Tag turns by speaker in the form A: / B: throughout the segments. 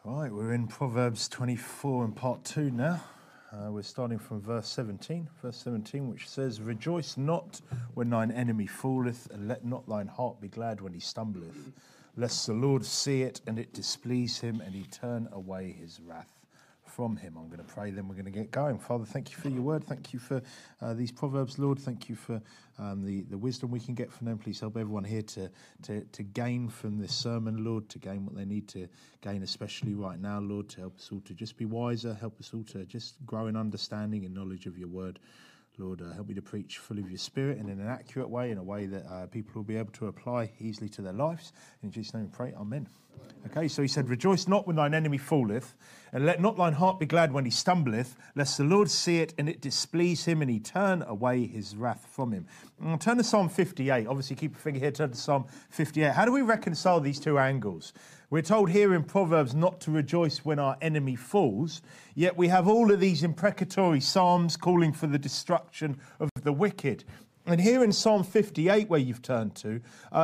A: Right, we're in Proverbs 24 and part 2 now. We're starting from verse 17. Verse 17, which says, "Rejoice not when thine enemy falleth, and let not thine heart be glad when he stumbleth, lest the Lord see it, and it displease him, and he turn away his wrath from him." I'm going to pray, then we're going to get going. Father, thank you for your word. Thank you for these Proverbs, Lord. Thank you for the wisdom we can get from them. Please help everyone here to gain from this sermon, Lord, to gain what they need to gain, especially right now, Lord, to help us all to just be wiser, help us all to just grow in understanding and knowledge of your word. Lord, help me to preach full of your spirit and in an accurate way, in a way that people will be able to apply easily to their lives. In Jesus' name we pray, amen. Okay, so he said, "Rejoice not when thine enemy falleth, and let not thine heart be glad when he stumbleth, lest the Lord see it, and it displease him, and he turn away his wrath from him." Turn to Psalm 58. Obviously, keep a finger here, turn to Psalm 58. How do we reconcile these two angles? We're told here in Proverbs not to rejoice when our enemy falls, yet we have all of these imprecatory psalms calling for the destruction of the wicked. And here in Psalm 58, where you've turned to,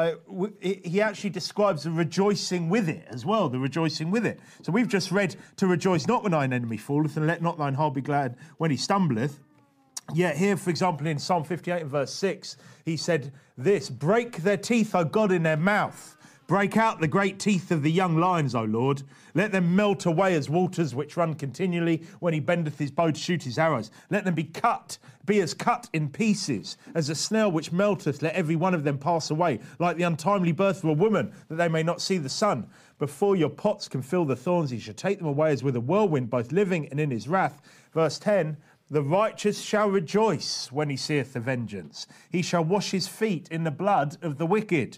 A: he actually describes the rejoicing with it as well, the rejoicing with it. So we've just read to rejoice not when thine enemy falleth, and let not thine heart be glad when he stumbleth. Yet here, for example, in Psalm 58 and verse 6, he said this, "Break their teeth, O God, in their mouth. Break out the great teeth of the young lions, O Lord. Let them melt away as waters which run continually when he bendeth his bow to shoot his arrows. Let them be as cut in pieces, as a snail which melteth. Let every one of them pass away, like the untimely birth of a woman, that they may not see the sun. Before your pots can fill the thorns, he shall take them away as with a whirlwind, both living and in his wrath." Verse 10, "The righteous shall rejoice when he seeth the vengeance. He shall wash his feet in the blood of the wicked.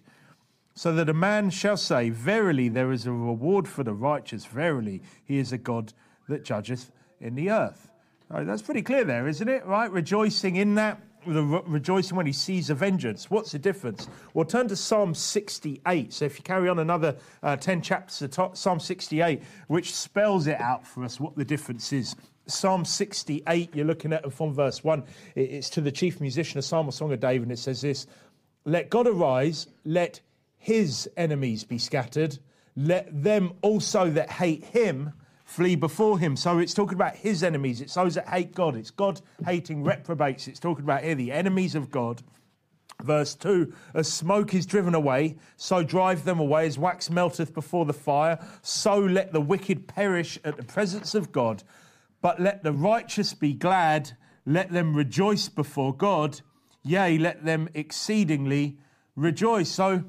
A: So that a man shall say, Verily there is a reward for the righteous. Verily he is a God that judgeth in the earth." Right, that's pretty clear there, isn't it? Right, rejoicing in that, rejoicing when he sees a vengeance. What's the difference? Well, turn to Psalm 68. So if you carry on another 10 chapters to Psalm 68, which spells it out for us what the difference is. Psalm 68, you're looking at from verse 1. It's to the chief musician, a psalm or song of David, and it says this, "Let God arise, let his enemies be scattered. Let them also that hate him flee before him." So it's talking about his enemies. It's those that hate God. It's God-hating reprobates. It's talking about here the enemies of God. Verse 2, "As smoke is driven away, so drive them away. As wax melteth before the fire, so let the wicked perish at the presence of God. But let the righteous be glad. Let them rejoice before God. Yea, let them exceedingly rejoice." So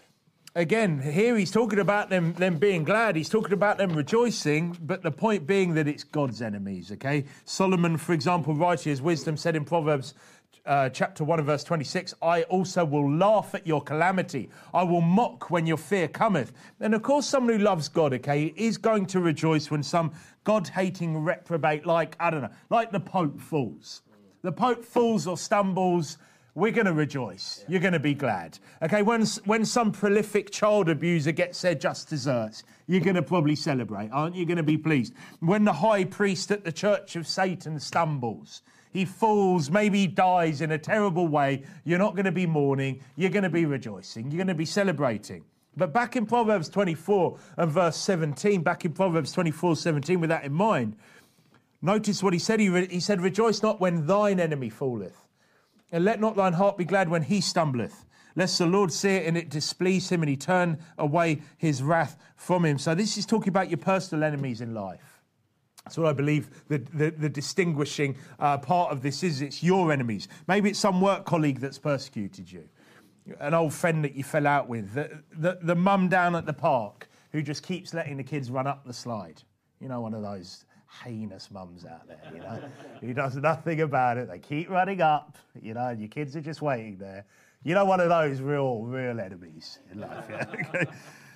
A: again, here he's talking about them being glad. He's talking about them rejoicing, but the point being that it's God's enemies, okay? Solomon, for example, writing his wisdom, said in Proverbs chapter 1 and verse 26, "I also will laugh at your calamity. I will mock when your fear cometh." And of course, someone who loves God, okay, is going to rejoice when some God-hating reprobate like the Pope falls. The Pope falls or stumbles, we're going to rejoice. You're going to be glad. Okay, when some prolific child abuser gets their just desserts, you're going to probably celebrate, aren't you? You're going to be pleased. When the high priest at the Church of Satan stumbles, he falls, maybe he dies in a terrible way, you're not going to be mourning, you're going to be rejoicing, you're going to be celebrating. But back in Proverbs 24 and verse 17, back in Proverbs 24:17, with that in mind, notice what he said. He said, "Rejoice not when thine enemy falleth. And let not thine heart be glad when he stumbleth, lest the Lord see it and it displease him and he turn away his wrath from him." So this is talking about your personal enemies in life. That's what I believe the distinguishing part of this is. It's your enemies. Maybe it's some work colleague that's persecuted you, an old friend that you fell out with, the mum down at the park who just keeps letting the kids run up the slide. You know, one of those heinous mums out there, you know, who does nothing about it. They keep running up, you know, and your kids are just waiting there. You know, one of those real enemies in life, yeah?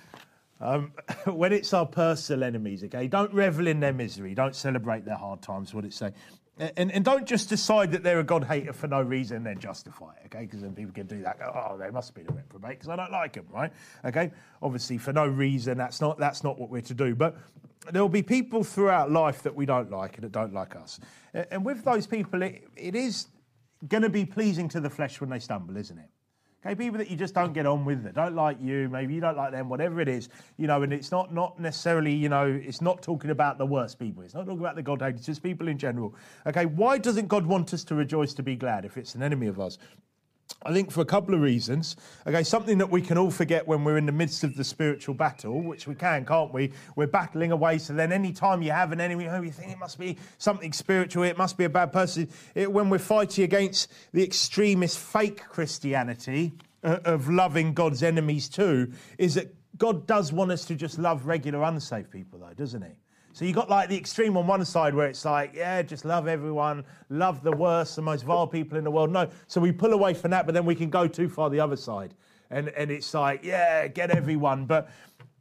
A: Okay. When it's our personal enemies, okay, don't revel in their misery. Don't celebrate their hard times, what it say. And don't just decide that they're a God hater for no reason and then justify it, okay? Because then people can do that. Go, "Oh, they must be the reprobate because I don't like them," right? Okay? Obviously, for no reason, that's not what we're to do. But there will be people throughout life that we don't like and that don't like us. And with those people, it is going to be pleasing to the flesh when they stumble, isn't it? Okay, people that you just don't get on with, that don't like you, maybe you don't like them, whatever it is, and it's not necessarily, it's not talking about the worst people. It's not talking about the God haters, just people in general. Okay, why doesn't God want us to rejoice, to be glad if it's an enemy of ours? I think for a couple of reasons. Okay, something that we can all forget when we're in the midst of the spiritual battle, which we can, can't we? We're battling away, so then any time you have an enemy, you think it must be something spiritual, it must be a bad person. When we're fighting against the extremist fake Christianity of loving God's enemies too, is that God does want us to just love regular unsaved people though, doesn't he? So you got like the extreme on one side where it's like, yeah, just love everyone, love the worst, the most vile people in the world. No, so we pull away from that, but then we can go too far the other side. And it's like, yeah, get everyone. But,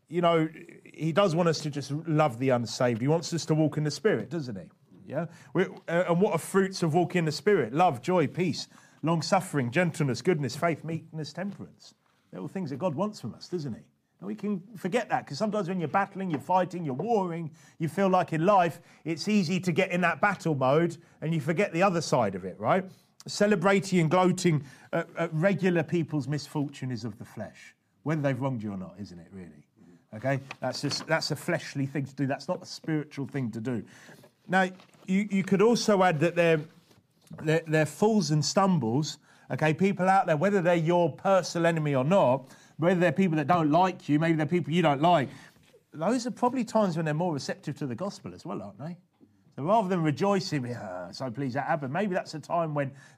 A: he does want us to just love the unsaved. He wants us to walk in the Spirit, doesn't he? Yeah. And what are fruits of walking in the Spirit? Love, joy, peace, long-suffering, gentleness, goodness, faith, meekness, temperance. They're all things that God wants from us, doesn't he? And we can forget that because sometimes when you're battling, you're fighting, you're warring, you feel like in life it's easy to get in that battle mode and you forget the other side of it, right? Celebrating and gloating at regular people's misfortune is of the flesh, whether they've wronged you or not, isn't it, really? Okay? That's a fleshly thing to do. That's not a spiritual thing to do. Now, you could also add that they're falls and stumbles, okay? People out there, whether they're your personal enemy or not, whether they're people that don't like you, maybe they're people you don't like, those are probably times when they're more receptive to the gospel as well, aren't they? So rather than rejoicing, so pleased that happened, maybe that's a time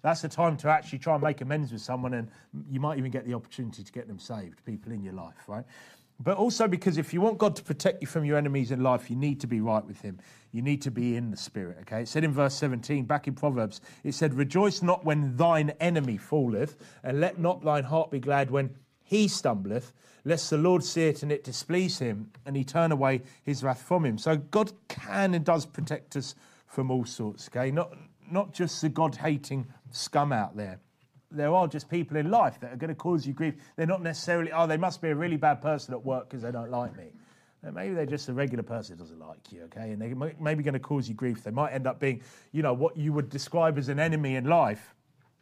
A: to actually try and make amends with someone, and you might even get the opportunity to get them saved, people in your life, right? But also because if you want God to protect you from your enemies in life, you need to be right with him. You need to be in the Spirit, okay? It said in verse 17, back in Proverbs, it said, rejoice not when thine enemy falleth, and let not thine heart be glad when he stumbleth, lest the Lord see it and it displease him, and he turn away his wrath from him. So God can and does protect us from all sorts, okay? Not just the God-hating scum out there. There are just people in life that are going to cause you grief. They're not necessarily, they must be a really bad person at work because they don't like me. Maybe they're just a regular person who doesn't like you, okay? And they're maybe going to cause you grief. They might end up being, what you would describe as an enemy in life.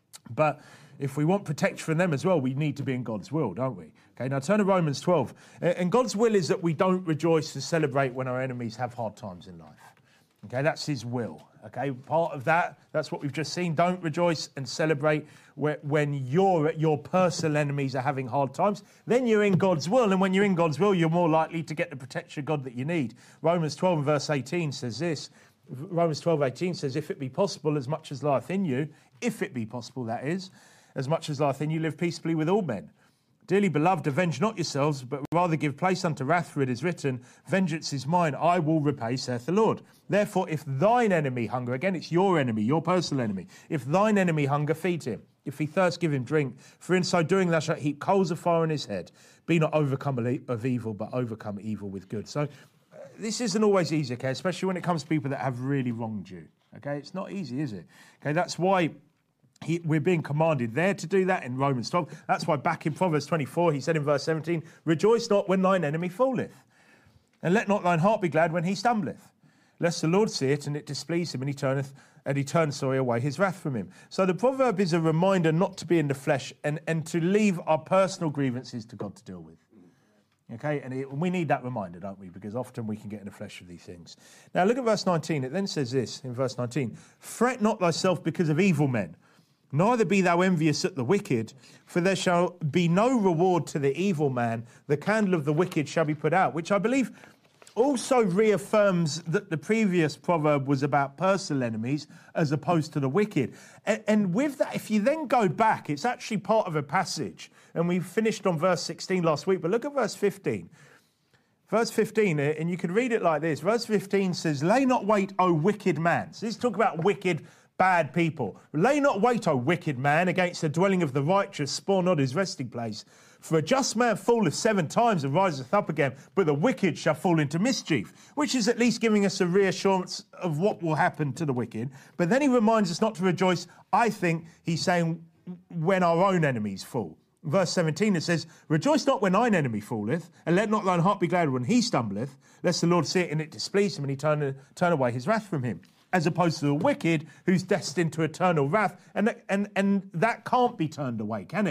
A: But if we want protection from them as well, we need to be in God's will, don't we? Okay, now turn to Romans 12. And God's will is that we don't rejoice and celebrate when our enemies have hard times in life. Okay, that's his will. Okay, part of that's what we've just seen. Don't rejoice and celebrate when your personal enemies are having hard times. Then you're in God's will, and when you're in God's will, you're more likely to get the protection of God that you need. Romans 12 verse 18 says this. Romans 12:18 says, if it be possible, as much as lieth in you, if it be possible, that is, as much as lieth in you, live peaceably with all men. Dearly beloved, avenge not yourselves, but rather give place unto wrath, for it is written, vengeance is mine, I will repay, saith the Lord. Therefore, if thine enemy hunger, again, it's your enemy, your personal enemy, if thine enemy hunger, feed him. If he thirst, give him drink. For in so doing, thou shalt heap coals of fire on his head. Be not overcome of evil, but overcome evil with good. So, this isn't always easy, okay, especially when it comes to people that have really wronged you, okay? It's not easy, is it? Okay, that's why we're being commanded there to do that in Romans 12. That's why back in Proverbs 24, he said in verse 17, rejoice not when thine enemy falleth, and let not thine heart be glad when he stumbleth, lest the Lord see it and it displease him, and he turns away his wrath from him. So the proverb is a reminder not to be in the flesh and to leave our personal grievances to God to deal with. Okay, and we need that reminder, don't we? Because often we can get in the flesh of these things. Now, look at verse 19. It then says this in verse 19. Fret not thyself because of evil men, neither be thou envious at the wicked, for there shall be no reward to the evil man. The candle of the wicked shall be put out, which I believe also reaffirms that the previous proverb was about personal enemies as opposed to the wicked. And with that, if you then go back, it's actually part of a passage. And we finished on verse 16 last week, but look at verse 15. Verse 15, and you can read it like this. Verse 15 says, lay not wait, O wicked man. So this is talking about wicked, bad people. Lay not wait, O wicked man, against the dwelling of the righteous, spoil not his resting place. For a just man falleth 7 times and riseth up again, but the wicked shall fall into mischief, which is at least giving us a reassurance of what will happen to the wicked. But then he reminds us not to rejoice. I think he's saying when our own enemies fall. Verse 17, it says, rejoice not when thine enemy falleth, and let not thine heart be glad when he stumbleth, lest the Lord see it and it displease him, and he turn away his wrath from him. As opposed to the wicked, who's destined to eternal wrath, and that can't be turned away, can it?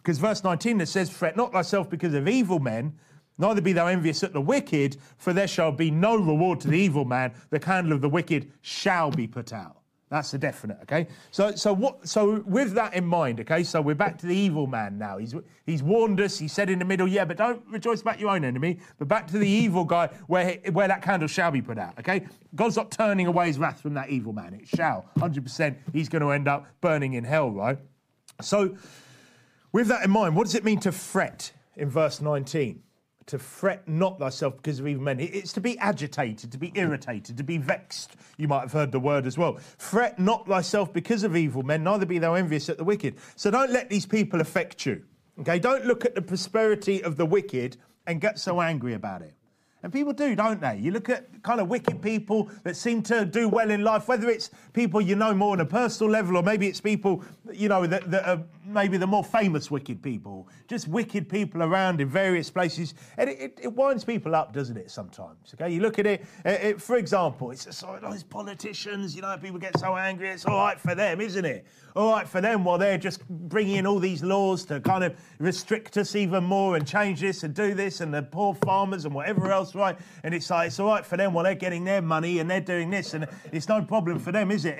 A: Because verse 19, it says, fret not thyself because of evil men, neither be thou envious at the wicked, for there shall be no reward to the evil man. The candle of the wicked shall be put out. That's the definite, okay? So with that in mind, okay, so we're back to the evil man now. He's warned us, he said in the middle, yeah, but don't rejoice about your own enemy, but back to the evil guy where that candle shall be put out, okay? God's not turning away his wrath from that evil man. It shall, 100%, he's going to end up burning in hell, right? So with that in mind, what does it mean to fret in verse 19? To fret not thyself because of evil men. It's to be agitated, to be irritated, to be vexed. You might have heard the word as well. Fret not thyself because of evil men, neither be thou envious at the wicked. So don't let these people affect you. Okay, don't look at the prosperity of the wicked and get so angry about it. And people do, don't they? You look at kind of wicked people that seem to do well in life, whether it's people you know more on a personal level, or maybe it's people, you know, that are maybe the more famous wicked people, just wicked people around in various places. And it winds people up, doesn't it, sometimes? Okay, you look at it, for example, it's just like those politicians, you know, people get so angry, it's all right for them, isn't it? All right for them while they're just bringing in all these laws to kind of restrict us even more and change this and do this, and the poor farmers and whatever else, right? And it's like, it's all right for them while they're getting their money and they're doing this, and it's no problem for them, is it?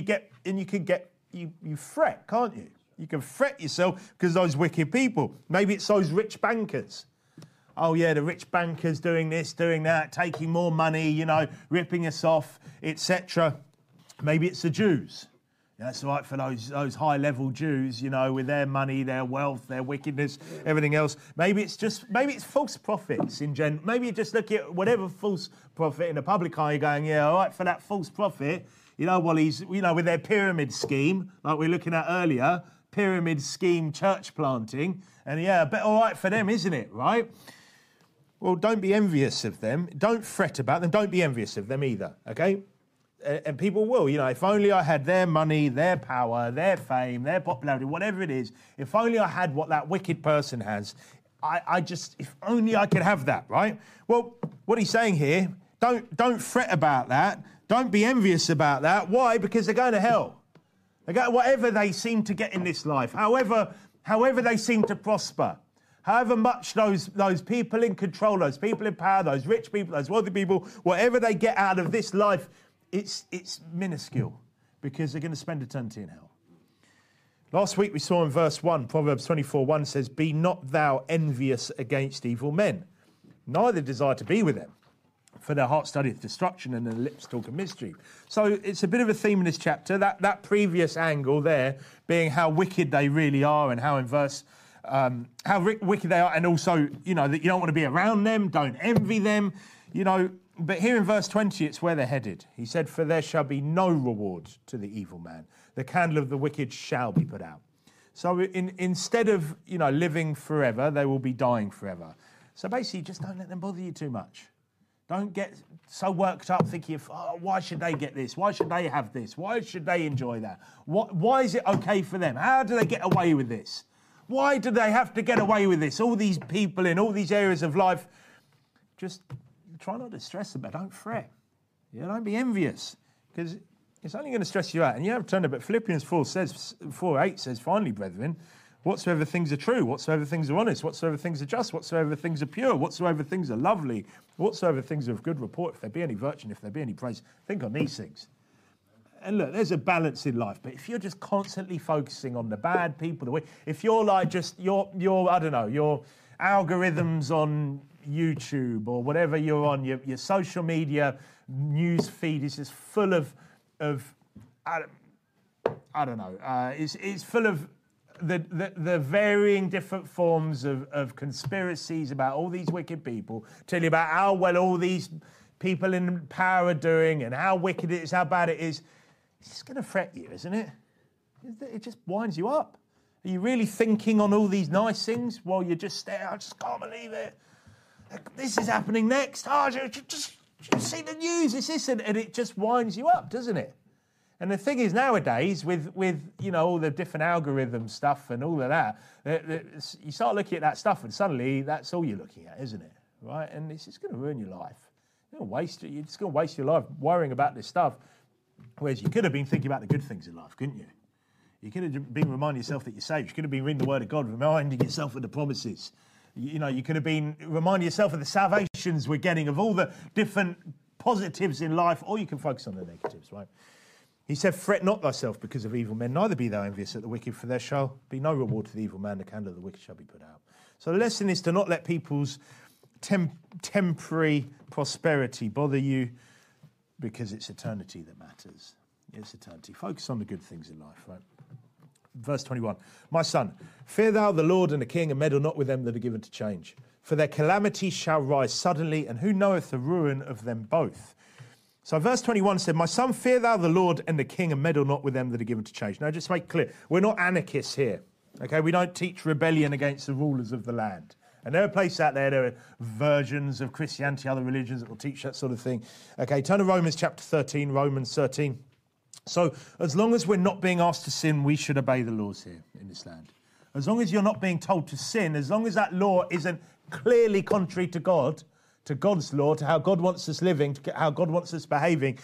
A: You fret, can't you? You can fret yourself because those wicked people. Maybe it's those rich bankers. Oh, yeah, the rich bankers doing this, doing that, taking more money, you know, ripping us off, etc. Maybe it's the Jews. Yeah, it's all right for those high-level Jews, you know, with their money, their wealth, their wickedness, everything else. Maybe it's false prophets in general. Maybe you just look at whatever false prophet in the public eye, you're going, yeah, all right for that false prophet, you know, well, he's, you know, with their pyramid scheme, like we were looking at earlier, pyramid scheme church planting, and yeah, but all right for them, isn't it, right? Well, don't be envious of them. Don't fret about them. Don't be envious of them either, okay? And people will, you know, if only I had their money, their power, their fame, their popularity, whatever it is, if only I had what that wicked person has, if only I could have that, right? Well, what he's saying here, don't fret about that. Don't be envious about that. Why? Because they're going to hell. They go, whatever they seem to get in this life, however they seem to prosper, however much those people in control, those people in power, those rich people, those wealthy people, whatever they get out of this life, it's minuscule because they're going to spend eternity in hell. Last week we saw in verse 1, Proverbs 24:1 says, be not thou envious against evil men, neither desire to be with them. For their heart studieth destruction and their lips talk of mischief. So it's a bit of a theme in this chapter, that previous angle there being how wicked they really are and how in verse, how wicked they are, and also, you know, that you don't want to be around them, don't envy them, you know. But here in verse 20, it's where they're headed. He said, for there shall be no reward to the evil man. The candle of the wicked shall be put out. So instead of, you know, living forever, they will be dying forever. So basically, just don't let them bother you too much. Don't get so worked up thinking, why should they get this? Why should they have this? Why should they enjoy that? Why is it okay for them? How do they get away with this? Why do they have to get away with this? All these people in all these areas of life, just try not to stress about it. Don't fret. Yeah, don't be envious because it's only going to stress you out. And you have to turn it, but Philippians 4:8 says, finally, brethren, whatsoever things are true, whatsoever things are honest, whatsoever things are just, whatsoever things are pure, whatsoever things are lovely, whatsoever things are of good report, if there be any virtue, if there be any praise, think on these things. And look, there's a balance in life, but if you're just constantly focusing on the bad people, if you're like just your I don't know, your algorithms on YouTube or whatever you're on, your social media news feed is just full of I don't know, it's full of the varying different forms of conspiracies about all these wicked people, tell you about how well all these people in power are doing and how wicked it is, how bad it is. It's just going to fret you, isn't it? It just winds you up. Are you really thinking on all these nice things while you're just staring? I just can't believe it. This is happening next. Oh, just see the news. It's this, and it just winds you up, doesn't it? And the thing is, nowadays, with you know all the different algorithm stuff and all of that, you start looking at that stuff, and suddenly that's all you're looking at, isn't it? Right? And it's just going to ruin your life. You're just going to waste your life worrying about this stuff, whereas you could have been thinking about the good things in life, couldn't you? You could have been reminding yourself that you're saved. You could have been reading the Word of God, reminding yourself of the promises. You could have been reminding yourself of the salvations we're getting, of all the different positives in life, or you can focus on the negatives, right? He said, fret not thyself because of evil men, neither be thou envious at the wicked, for there shall be no reward to the evil man, the candle of the wicked shall be put out. So the lesson is to not let people's temporary prosperity bother you, because it's eternity that matters. It's eternity. Focus on the good things in life, right? Verse 21, my son, fear thou the Lord and the king, and meddle not with them that are given to change. For their calamity shall rise suddenly, and who knoweth the ruin of them both? So verse 21 said, my son, fear thou the Lord and the king, and meddle not with them that are given to change. Now, just make clear, we're not anarchists here. Okay, we don't teach rebellion against the rulers of the land. And there are places out there are versions of Christianity, other religions that will teach that sort of thing. Okay, turn to Romans chapter 13, Romans 13. So as long as we're not being asked to sin, we should obey the laws here in this land. As long as you're not being told to sin, as long as that law isn't clearly contrary to God, to God's law, to how God wants us living, to how God wants us behaving,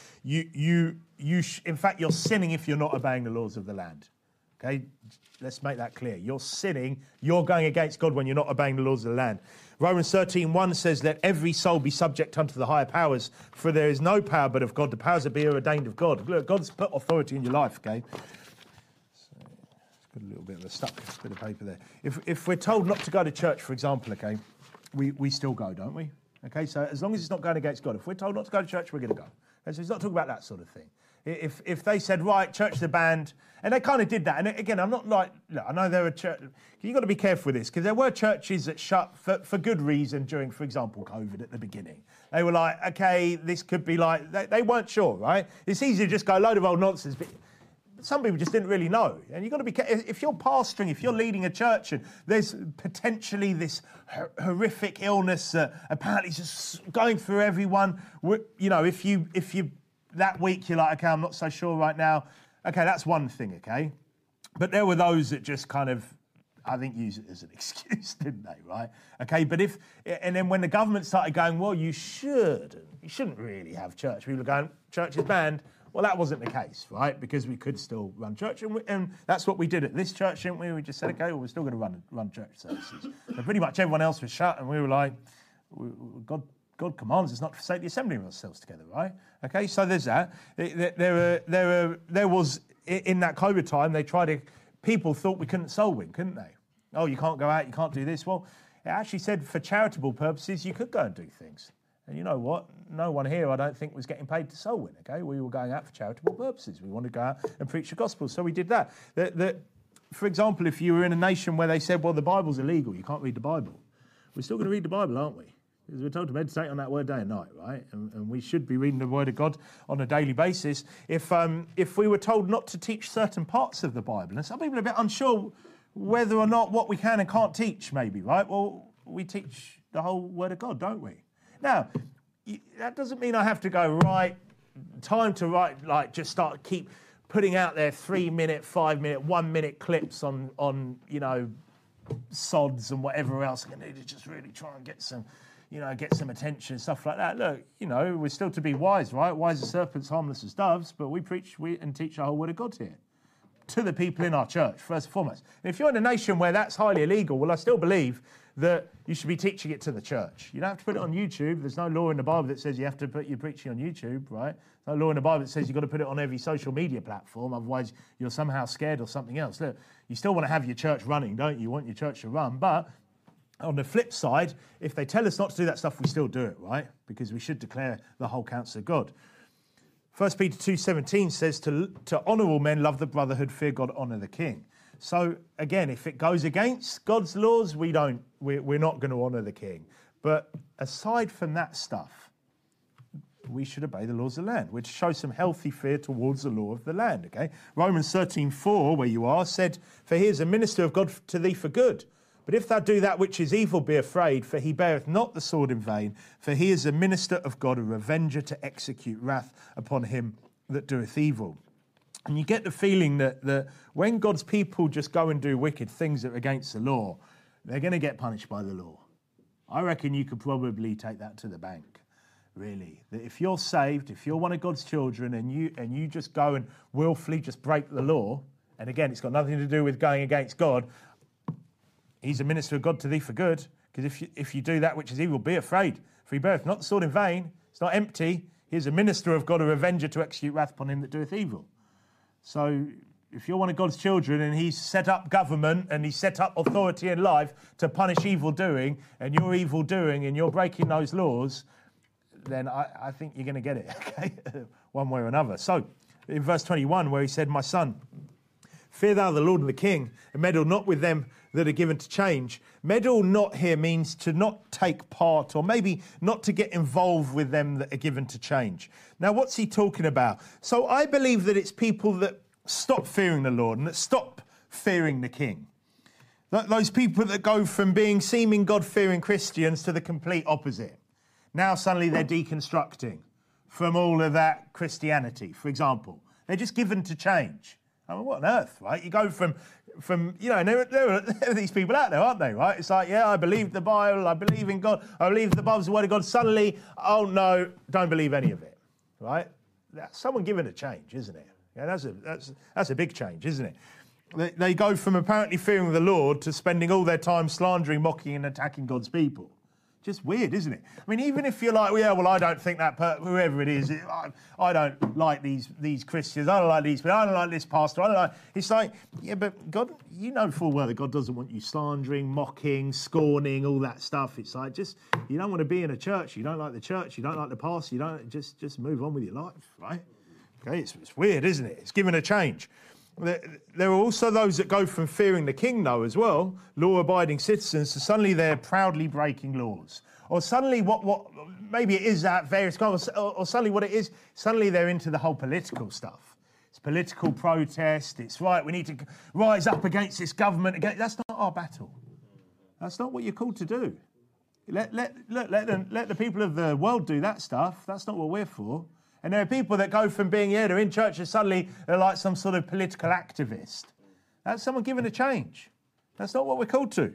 A: in fact, you're sinning if you're not obeying the laws of the land. Okay, let's make that clear. You're sinning, you're going against God when you're not obeying the laws of the land. Romans 13:1 says, let every soul be subject unto the higher powers, for there is no power but of God. The powers that be are ordained of God. Look, God's put authority in your life, okay? So, it's got a little bit of a stuck bit of paper there. If we're told not to go to church, for example, okay, we still go, don't we? Okay, so as long as it's not going against God, if we're told not to go to church, we're going to go. Okay, so he's not talking about that sort of thing. If they said, right, church the band, and they kind of did that. And again, I'm not like, look, I know there were churches, you've got to be careful with this, because there were churches that shut for good reason during, for example, COVID at the beginning. They were like, okay, this could be like, they weren't sure, right? It's easy to just go, load of old nonsense, but some people just didn't really know. And you've got to be careful. If you're pastoring, if you're leading a church and there's potentially this horrific illness apparently just going through everyone, you know, if you that week you're like, okay, I'm not so sure right now. Okay, that's one thing, okay? But there were those that just kind of, I think, use it as an excuse, didn't they, right? Okay, but and then when the government started going, well, you shouldn't really have church. People are going, church is banned. Well, that wasn't the case, right? Because we could still run church, and that's what we did at this church, didn't we? We just said, okay, well, we're still going to run church services. And pretty much everyone else was shut, and we were like, God commands us not to forsake the assembly of ourselves together, right? Okay, so there's that. There was, in that COVID time, people thought we couldn't soul win, couldn't they? Oh, you can't go out, you can't do this. Well, it actually said for charitable purposes, you could go and do things. And you know what? No one here, I don't think, was getting paid to soul win, okay? We were going out for charitable purposes. We wanted to go out and preach the gospel, so we did that. For example, if you were in a nation where they said, well, the Bible's illegal, you can't read the Bible, we're still going to read the Bible, aren't we? Because we're told to meditate on that word day and night, right? And we should be reading the word of God on a daily basis. If we were told not to teach certain parts of the Bible, and some people are a bit unsure whether or not what we can and can't teach, maybe, right? Well, we teach the whole word of God, don't we? Now, that doesn't mean I have to go, right, time to write, like, just keep putting out there 3-minute, 5-minute, 1-minute clips on you know, sods and whatever else. I need to just really try and get some attention and stuff like that. Look, you know, we're still to be wise, right? Wise as serpents, harmless as doves, but we preach and teach the whole word of God here to the people in our church, first and foremost. And if you're in a nation where that's highly illegal, well, I still believe that you should be teaching it to the church. You don't have to put it on YouTube. There's no law in the Bible that says you have to put your preaching on YouTube, right? There's no law in the Bible that says you've got to put it on every social media platform, otherwise you're somehow scared or something else. Look, you still want to have your church running, don't you? You want your church to run, but on the flip side, if they tell us not to do that stuff, we still do it, right? Because we should declare the whole counsel of God. 1 Peter 2:17 says to honour all men, love the brotherhood, fear God, honour the king. So again, if it goes against God's laws, we're not going to honour the king. But aside from that stuff, we should obey the laws of the land, which shows some healthy fear towards the law of the land, okay? Romans 13:4, where you are, said, for he is a minister of God to thee for good. But if thou do that which is evil, be afraid, for he beareth not the sword in vain, for he is a minister of God, a revenger to execute wrath upon him that doeth evil. And you get the feeling that when God's people just go and do wicked things that are against the law, they're going to get punished by the law. I reckon you could probably take that to the bank, really. That if you're saved, if you're one of God's children, and you just go and willfully just break the law, And again, it's got nothing to do with going against God. He's a minister of God to thee for good. Because if you do that which is evil, be afraid. Free birth, not the sword in vain. It's not empty. He is a minister of God, a revenger to execute wrath upon him that doeth evil. So if you're one of God's children and he's set up government and he's set up authority in life to punish evil doing, and you're evil doing and you're breaking those laws, then I think you're going to get it, okay? One way or another. So in verse 21, where he said, my son, fear thou the Lord and the King, and meddle not with them that are given to change. Meddle not here means to not take part, or maybe not to get involved with them that are given to change. Now, what's he talking about? So I believe that it's people that stop fearing the Lord and that stop fearing the King. Those people that go from being seeming God-fearing Christians to the complete opposite. Now suddenly they're deconstructing from all of that Christianity, for example. They're just given to change. I mean, what on earth, right? You go from you know, and there are these people out there, aren't they, right? It's like, yeah, I believe the Bible, I believe in God, I believe the Bible's the Word of God. Suddenly, oh no, don't believe any of it, right? That's someone given a change, isn't it? Yeah, that's a big change, isn't it? They go from apparently fearing the Lord to spending all their time slandering, mocking and attacking God's people. Just weird, isn't it? I mean, even if you're like, well, yeah, well, I don't think that, whoever it is, I don't like these Christians, I don't like these people, I don't like this pastor, I don't like... It's like, yeah, but God, you know full well that God doesn't want you slandering, mocking, scorning, all that stuff. It's like, just, you don't want to be in a church, you don't like the church, you don't like the pastor, you don't, just move on with your life, right? Okay, it's weird, isn't it? It's given a change. There are also those that go from fearing the king, though, as well, law-abiding citizens, to suddenly they're proudly breaking laws. Or suddenly what maybe it is that various kinds, or suddenly what it is, suddenly they're into the whole political stuff. It's political protest, it's right, we need to rise up against this government. That's not our battle. That's not what you're called to do. Let the people of the world do that stuff. That's not what we're for. And there are people that go from being, they're in church and suddenly they're like some sort of political activist. That's someone given a change. That's not what we're called to.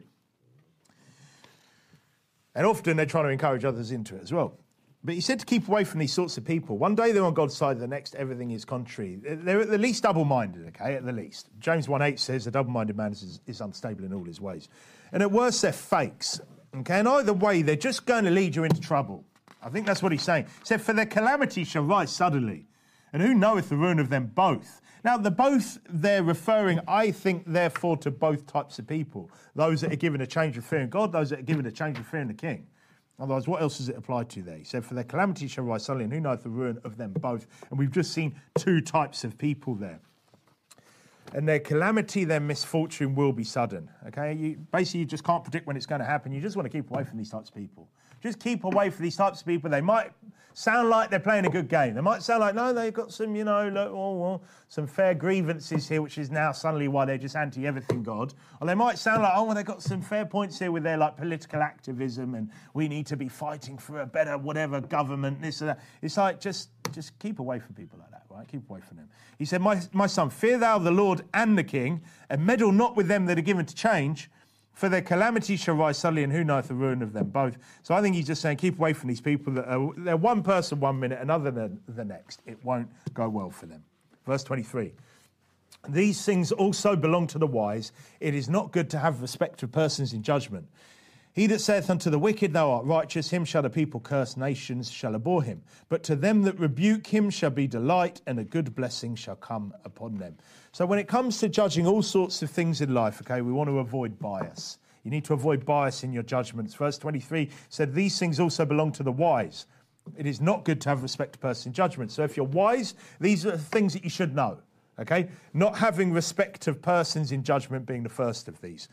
A: And often they're trying to encourage others into it as well. But he said to keep away from these sorts of people. One day they're on God's side, the next everything is contrary. They're at the least double-minded, okay, at the least. James 1:8 says a double-minded man is unstable in all his ways. And at worst, they're fakes, okay? And either way, they're just going to lead you into trouble. I think that's what he's saying. He said, for their calamity shall rise suddenly, and who knoweth the ruin of them both? Now, the both, they're referring, I think, therefore, to both types of people. Those that are given a change of fearing God, those that are given a change of fearing the king. Otherwise, what else does it apply to there? He said, for their calamity shall rise suddenly, and who knoweth the ruin of them both? And we've just seen two types of people there. And their calamity, their misfortune will be sudden, okay? You just can't predict when it's going to happen. You just want to keep away from these types of people. Just keep away from these types of people. They might sound like they're playing a good game. They might sound like, no, they've got some, some fair grievances here, which is now suddenly why they're just anti-everything God. Or they might sound like, they've got some fair points here with their like political activism and we need to be fighting for a better whatever government, this and that. It's like, just keep away from people like that, right? Keep away from them. He said, my son, fear thou the Lord and the king, and meddle not with them that are given to change, for their calamity shall rise suddenly, and who knoweth the ruin of them both? So I think he's just saying, keep away from these people that are, they're one person 1 minute, another the next. It won't go well for them. Verse 23. These things also belong to the wise. It is not good to have respect of persons in judgment. He that saith unto the wicked, thou art righteous, him shall the people curse, nations shall abhor him. But to them that rebuke him shall be delight, and a good blessing shall come upon them. So when it comes to judging all sorts of things in life, okay, we want to avoid bias. You need to avoid bias in your judgments. Verse 23 said, these things also belong to the wise. It is not good to have respect to persons in judgment. So if you're wise, these are the things that you should know, okay? Not having respect of persons in judgment being the first of these.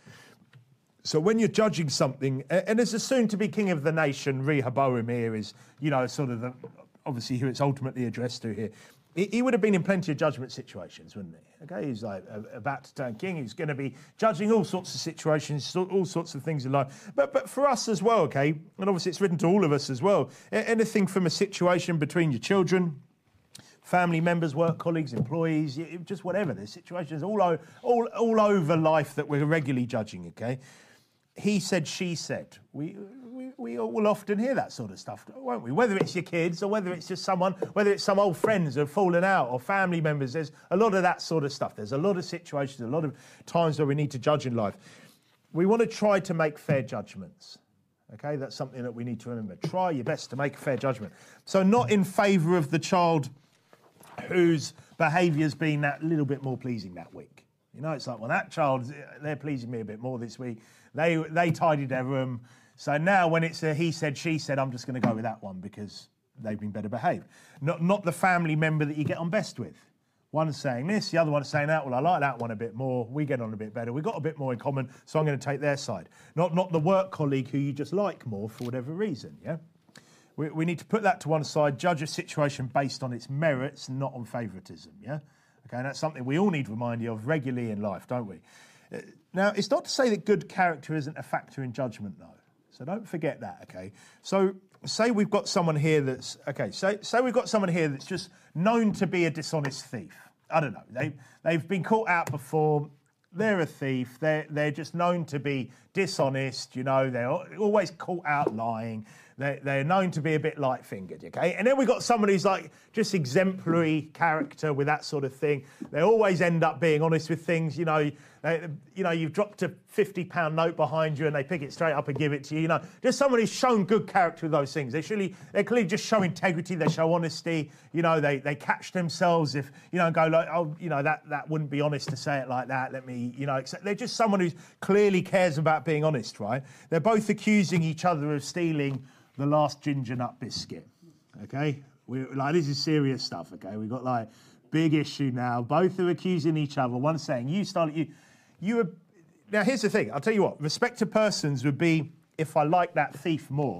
A: So when you're judging something, and as a soon-to-be king of the nation, Rehoboam here is, sort of obviously who it's ultimately addressed to here. He would have been in plenty of judgment situations, wouldn't he? Okay, he's like about to turn king. He's going to be judging all sorts of situations, all sorts of things in life. But for us as well, okay, and obviously it's written to all of us as well. Anything from a situation between your children, family members, work colleagues, employees, just whatever. There's situations all over life that we're regularly judging, okay? He said, she said. we will often hear that sort of stuff, won't we? Whether it's your kids or whether it's just someone, whether it's some old friends who have fallen out or family members, there's a lot of that sort of stuff. There's a lot of situations, a lot of times where we need to judge in life. We want to try to make fair judgments. Okay, that's something that we need to remember. Try your best to make a fair judgment. So not in favour of the child whose behaviour's been that little bit more pleasing that week. You know, it's like, well, that child, they're pleasing me a bit more this week. They tidied their room. So now when it's a he said, she said, I'm just going to go with that one because they've been better behaved. Not the family member that you get on best with. One's saying this, the other one's saying that. Well, I like that one a bit more. We get on a bit better. We've got a bit more in common, so I'm going to take their side. Not the work colleague who you just like more for whatever reason, yeah? We need to put that to one side, judge a situation based on its merits, not on favouritism, yeah? Okay, and that's something we all need to remind you of regularly in life, don't we? Now, it's not to say that good character isn't a factor in judgment, though. So don't forget that, okay? So say we've got someone here that's, okay, say we've got someone here that's just known to be a dishonest thief. I don't know. They've been caught out before. They're a thief. They're just known to be dishonest. You know, they're always caught out lying. They're known to be a bit light-fingered, okay? And then we've got someone who's like just exemplary character with that sort of thing. They always end up being honest with things. You know, you've dropped a £50 note behind you and they pick it straight up and give it to you. You know, just someone who's shown good character with those things. They clearly just show integrity. They show honesty. You know, they catch themselves if, you know, go like, oh, you know, that wouldn't be honest to say it like that. Let me, you know, they're just someone who clearly cares about being honest, right? They're both accusing each other of stealing the last ginger nut biscuit, okay? This is serious stuff, okay? We've got like big issue now. Both are accusing each other. One saying, you started, you were... Now, here's the thing. I'll tell you what. Respect to persons would be if I like that thief more.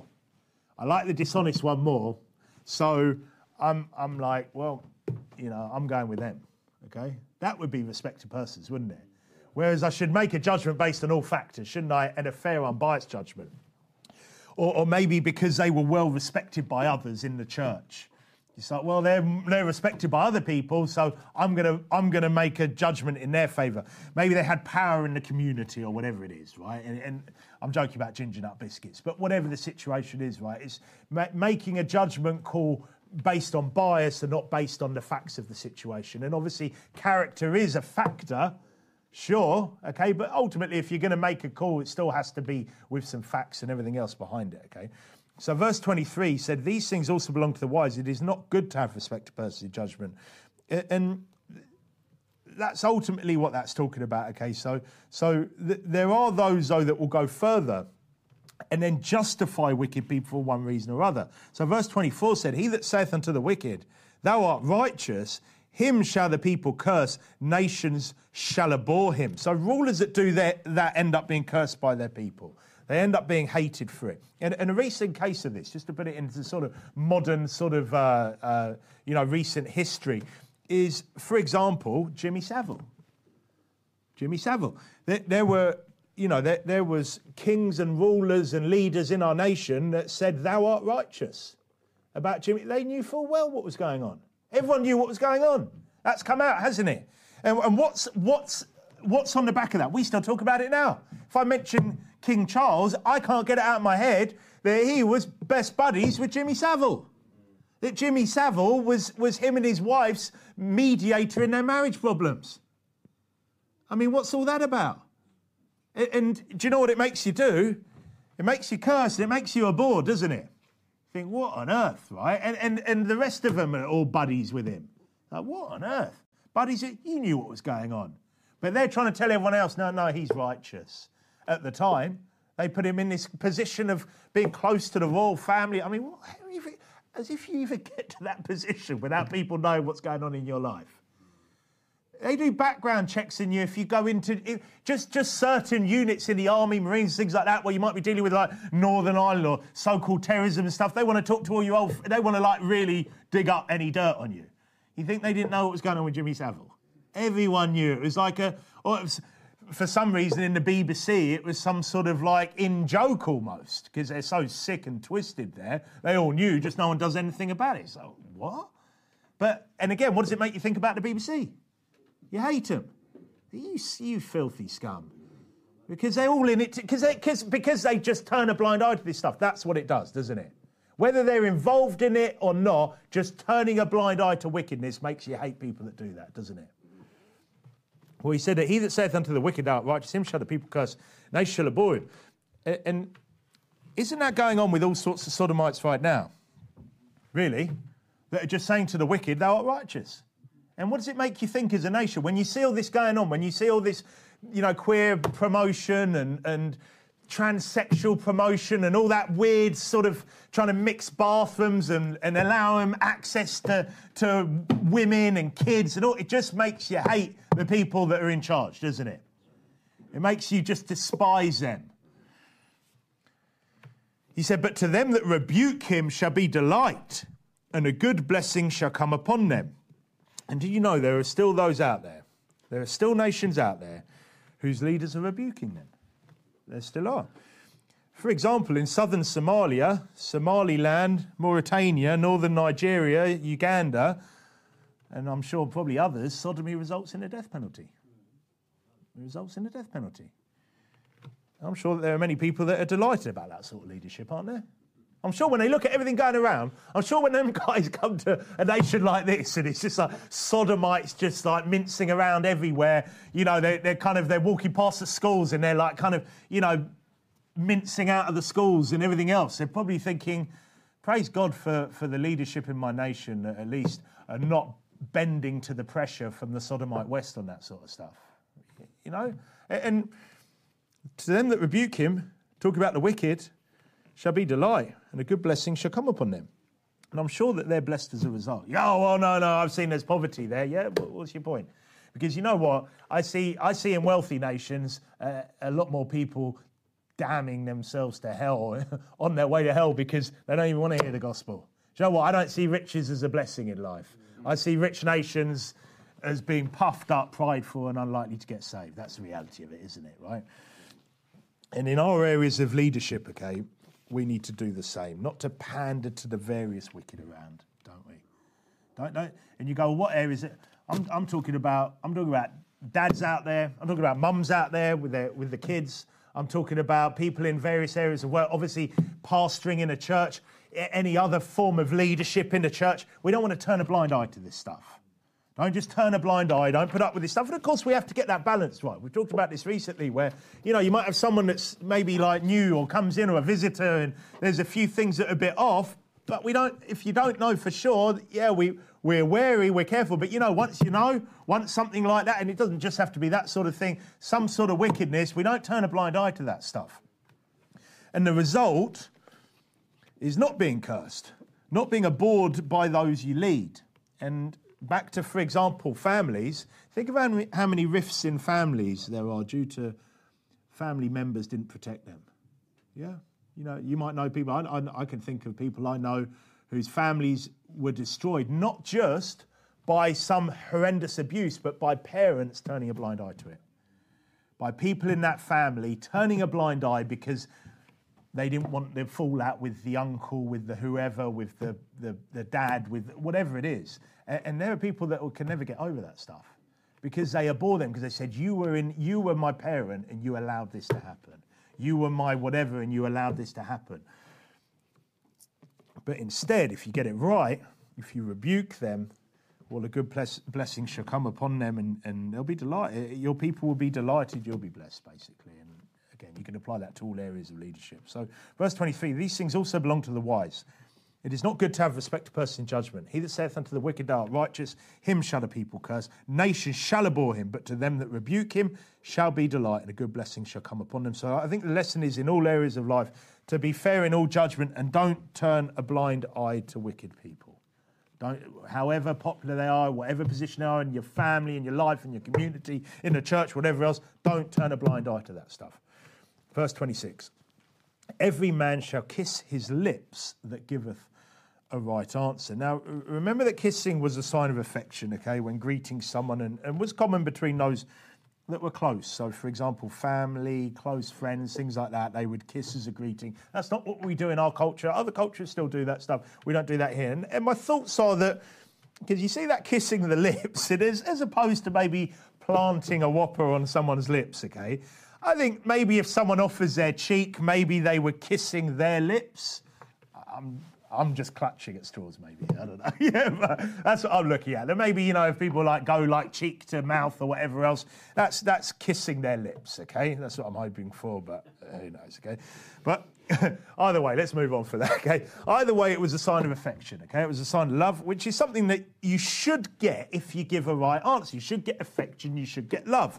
A: I like the dishonest one more. So I'm like, well, you know, I'm going with them, okay? That would be respect to persons, wouldn't it? Whereas I should make a judgment based on all factors, shouldn't I? And a fair, unbiased judgment. Or maybe because they were well respected by others in the church. It's like, well, they're respected by other people, so I'm gonna make a judgment in their favour. Maybe they had power in the community or whatever it is, right? And I'm joking about ginger nut biscuits, but whatever the situation is, right? It's making a judgment call based on bias and not based on the facts of the situation. And obviously, character is a factor. Sure, okay, but ultimately, if you're going to make a call, it still has to be with some facts and everything else behind it, okay? So verse 23 said, these things also belong to the wise. It is not good to have respect to personal judgment. And that's ultimately what that's talking about, okay? So there are those, though, that will go further and then justify wicked people for one reason or other. So verse 24 said, he that saith unto the wicked, thou art righteous, him shall the people curse, nations shall abhor him. So rulers that do that end up being cursed by their people. They end up being hated for it. And a recent case of this, just to put it into sort of modern sort of, recent history, is, for example, Jimmy Savile. Jimmy Savile. There was kings and rulers and leaders in our nation that said, thou art righteous about Jimmy. They knew full well what was going on. Everyone knew what was going on. That's come out, hasn't it? And what's on the back of that? We still talk about it now. If I mention King Charles, I can't get it out of my head that he was best buddies with Jimmy Savile. That Jimmy Savile was him and his wife's mediator in their marriage problems. I mean, what's all that about? And do you know what it makes you do? It makes you curse. It makes you abhor, doesn't it? Think, what on earth, right? And the rest of them are all buddies with him. Like, what on earth? Buddies, you knew what was going on. But they're trying to tell everyone else, no, he's righteous. At the time, they put him in this position of being close to the royal family. I mean, as if you even get to that position without people knowing what's going on in your life. They do background checks in you if you go into just certain units in the army, Marines, things like that, where you might be dealing with like Northern Ireland or so-called terrorism and stuff. They want to talk to all you they want to like really dig up any dirt on you. You think they didn't know what was going on with Jimmy Savile? Everyone knew. It was like for some reason in the BBC, it was some sort of like in joke almost, because they're so sick and twisted there. They all knew, just no one does anything about it. So, what? And again, what does it make you think about the BBC? You hate them. You filthy scum. Because they're all in it, because they just turn a blind eye to this stuff. That's what it does, doesn't it? Whether they're involved in it or not, just turning a blind eye to wickedness makes you hate people that do that, doesn't it? Well, he said that he that saith unto the wicked, thou art righteous, him shall the people curse, and they shall abhor him. And isn't that going on with all sorts of sodomites right now? Really? That are just saying to the wicked, thou art righteous. And what does it make you think as a nation? When you see all this going on, when you see all this, queer promotion and transsexual promotion and all that weird sort of trying to mix bathrooms and allow them access to women and kids and all, it just makes you hate the people that are in charge, doesn't it? It makes you just despise them. He said, but to them that rebuke him shall be delight, and a good blessing shall come upon them. And do you know there are still those out there? There are still nations out there whose leaders are rebuking them. There still are. For example, in southern Somalia, Somaliland, Mauritania, northern Nigeria, Uganda, and I'm sure probably others, sodomy results in a death penalty. It results in a death penalty. I'm sure that there are many people that are delighted about that sort of leadership, aren't there? I'm sure when they look at everything going around, I'm sure when them guys come to a nation like this and it's just like sodomites just like mincing around everywhere, they're walking past the schools and they're like kind of, mincing out of the schools and everything else. They're probably thinking, praise God for the leadership in my nation that at least are not bending to the pressure from the sodomite West on that sort of stuff. And to them that rebuke him, talk about the wicked, shall be delight, and a good blessing shall come upon them. And I'm sure that they're blessed as a result. Oh, well, no, I've seen there's poverty there. Yeah, what's your point? Because you know what? I see in wealthy nations a lot more people damning themselves to hell, on their way to hell, because they don't even want to hear the gospel. Do you know what? I don't see riches as a blessing in life. I see rich nations as being puffed up, prideful, and unlikely to get saved. That's the reality of it, isn't it, right? And in our areas of leadership, okay, we need to do the same, not to pander to the various wicked around, don't we? Don't. And you go, well, what areas? I'm talking about dads out there. I'm talking about mums out there with the kids. I'm talking about people in various areas of work. Obviously, pastoring in a church, any other form of leadership in a church. We don't want to turn a blind eye to this stuff. Don't just turn a blind eye. Don't put up with this stuff. And of course, we have to get that balance right. We've talked about this recently where, you might have someone that's maybe like new or comes in or a visitor and there's a few things that are a bit off. But if you don't know for sure, yeah, we're wary, we're careful. But, once something like that, and it doesn't just have to be that sort of thing, some sort of wickedness, we don't turn a blind eye to that stuff. And the result is not being cursed, not being abhorred by those you lead. And back to, for example, families. Think of how many rifts in families there are due to family members didn't protect them. Yeah? You might know people. I can think of people I know whose families were destroyed, not just by some horrendous abuse, but by parents turning a blind eye to it. By people in that family turning a blind eye because they didn't want the fallout with the uncle, with the whoever, with the dad, with whatever it is. And there are people that can never get over that stuff because they abhor them because they said, you were my parent and you allowed this to happen. You were my whatever and you allowed this to happen. But instead, if you get it right, if you rebuke them, well, a good blessing shall come upon them and they'll be delighted. Your people will be delighted. You'll be blessed, basically. And again, you can apply that to all areas of leadership. So verse 23, these things also belong to the wise. It is not good to have respect to person in judgment. He that saith unto the wicked, thou art righteous, him shall the people curse. Nations shall abhor him, but to them that rebuke him shall be delight, and a good blessing shall come upon them. So I think the lesson is in all areas of life to be fair in all judgment and don't turn a blind eye to wicked people. Don't, however popular they are, whatever position they are in your family, in your life, in your community, in the church, whatever else, don't turn a blind eye to that stuff. Verse 26, every man shall kiss his lips that giveth a right answer. Now, remember that kissing was a sign of affection, okay, when greeting someone and was common between those that were close. So, for example, family, close friends, things like that, they would kiss as a greeting. That's not what we do in our culture. Other cultures still do that stuff. We don't do that here. And my thoughts are that, because you see that kissing the lips, it is, as opposed to maybe planting a whopper on someone's lips, okay, I think maybe if someone offers their cheek, maybe they were kissing their lips. I'm just clutching at straws, maybe. I don't know. Yeah, but that's what I'm looking at. Then maybe, if people go like cheek to mouth or whatever else, that's kissing their lips, okay? That's what I'm hoping for, but who knows, okay? But either way, let's move on for that, okay? Either way, it was a sign of affection, okay? It was a sign of love, which is something that you should get if you give a right answer. You should get affection, you should get love.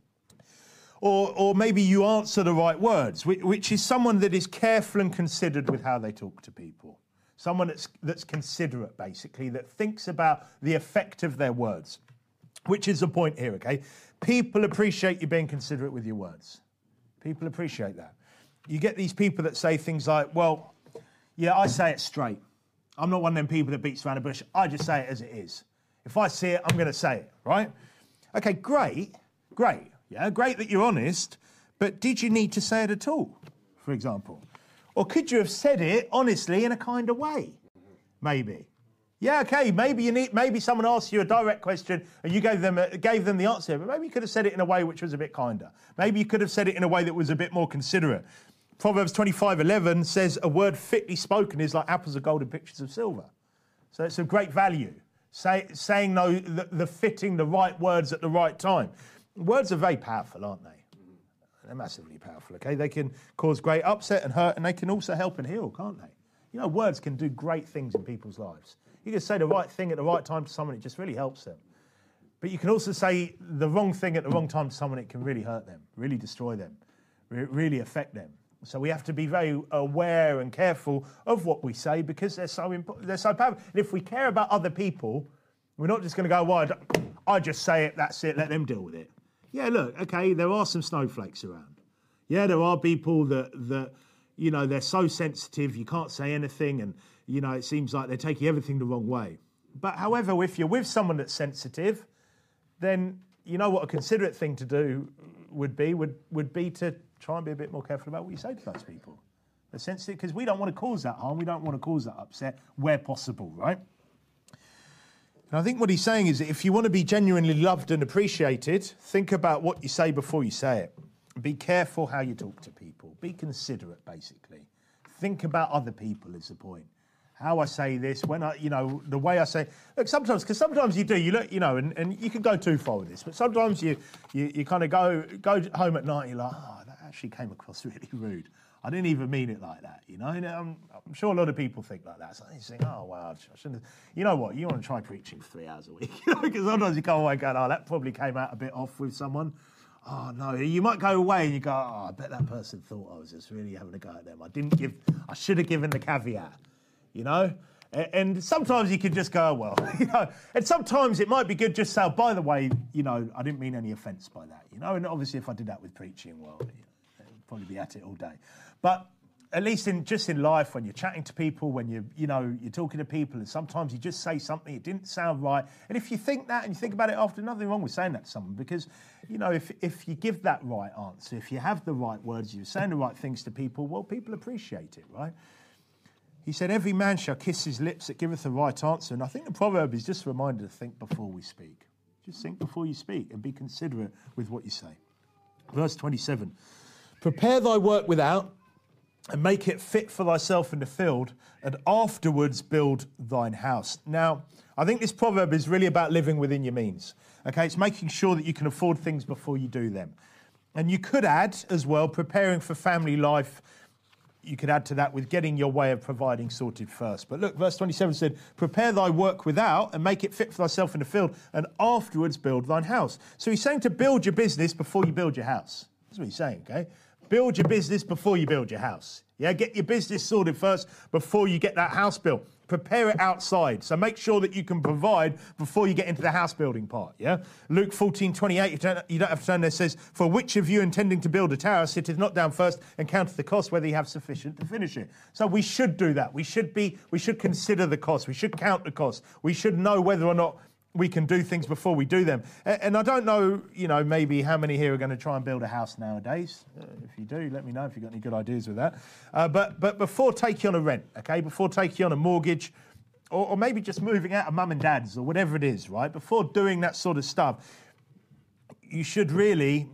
A: Or maybe you answer the right words, which is someone that is careful and considered with how they talk to people. Someone that's considerate, basically, that thinks about the effect of their words, which is the point here, okay? People appreciate you being considerate with your words. People appreciate that. You get these people that say things like, well, yeah, I say it straight. I'm not one of them people that beats around the bush. I just say it as it is. If I see it, I'm going to say it, right? Okay, great. Yeah, great that you're honest, but did you need to say it at all, for example? Or could you have said it honestly in a kind of way? Maybe. Yeah, okay, maybe someone asked you a direct question and you gave them the answer, but maybe you could have said it in a way which was a bit kinder. Maybe you could have said it in a way that was a bit more considerate. Proverbs 25:11 says, a word fitly spoken is like apples of gold and pictures of silver. So it's of great value, saying the fitting, the right words at the right time. Words are very powerful, aren't they? They're massively powerful, okay? They can cause great upset and hurt, and they can also help and heal, can't they? Words can do great things in people's lives. You can say the right thing at the right time to someone, it just really helps them. But you can also say the wrong thing at the wrong time to someone, it can really hurt them, really destroy them, really affect them. So we have to be very aware and careful of what we say because they're so powerful. And if we care about other people, we're not just going to go, well, I just say it, that's it, let them deal with it. Yeah, look, okay, there are some snowflakes around. Yeah, there are people that they're so sensitive, you can't say anything, and, it seems like they're taking everything the wrong way. But however, if you're with someone that's sensitive, then you know what a considerate thing to do would be to try and be a bit more careful about what you say to those people. They're sensitive, because we don't want to cause that harm, we don't want to cause that upset where possible, right? And I think what he's saying is that if you want to be genuinely loved and appreciated, think about what you say before you say it. Be careful how you talk to people. Be considerate, basically. Think about other people is the point. How I say this, when the way I say, look, because sometimes you do, and you can go too far with this, but sometimes you kind of go home at night and you're like, that actually came across really rude. I didn't even mean it like that, And I'm sure a lot of people think like that. So they think, oh, wow, I shouldn't have. You know what? You want to try preaching for 3 hours a week. Because sometimes you go away going, that probably came out a bit off with someone. Oh, no. You might go away and you go, I bet that person thought I was just really having a go at them. I should have given the caveat, And sometimes you can just go, well, And sometimes it might be good just to say, by the way, I didn't mean any offence by that, And obviously if I did that with preaching, well, I'd probably be at it all day. But at least in life, when you're chatting to people, when you're talking to people, and sometimes you just say something, it didn't sound right. And if you think that and you think about it after, nothing wrong with saying that to someone, because, if you give that right answer, if you have the right words, you're saying the right things to people, well, people appreciate it, right? He said, every man shall kiss his lips that giveth the right answer. And I think the proverb is just a reminder to think before we speak. Just think before you speak and be considerate with what you say. Verse 27, prepare thy work without, and make it fit for thyself in the field, and afterwards build thine house. Now, I think this proverb is really about living within your means. Okay, it's making sure that you can afford things before you do them. And you could add as well, preparing for family life. You could add to that with getting your way of providing sorted first. But look, verse 27 said, prepare thy work without, and make it fit for thyself in the field, and afterwards build thine house. So he's saying to build your business before you build your house. That's what he's saying, okay? Build your business before you build your house. Yeah, get your business sorted first before you get that house built. Prepare it outside. So make sure that you can provide before you get into the house building part, yeah? Luke 14:28, you don't have to turn there, says, for which of you intending to build a tower sitteth not down first and counteth the cost whether you have sufficient to finish it. So we should do that. We should consider the cost. We should count the cost. We should know whether or not we can do things before we do them. And I don't know, maybe how many here are going to try and build a house nowadays. If you do, let me know if you've got any good ideas with that. But before taking on a rent, okay, before taking on a mortgage, or maybe just moving out of mum and dad's or whatever it is, right? Before doing that sort of stuff, you should really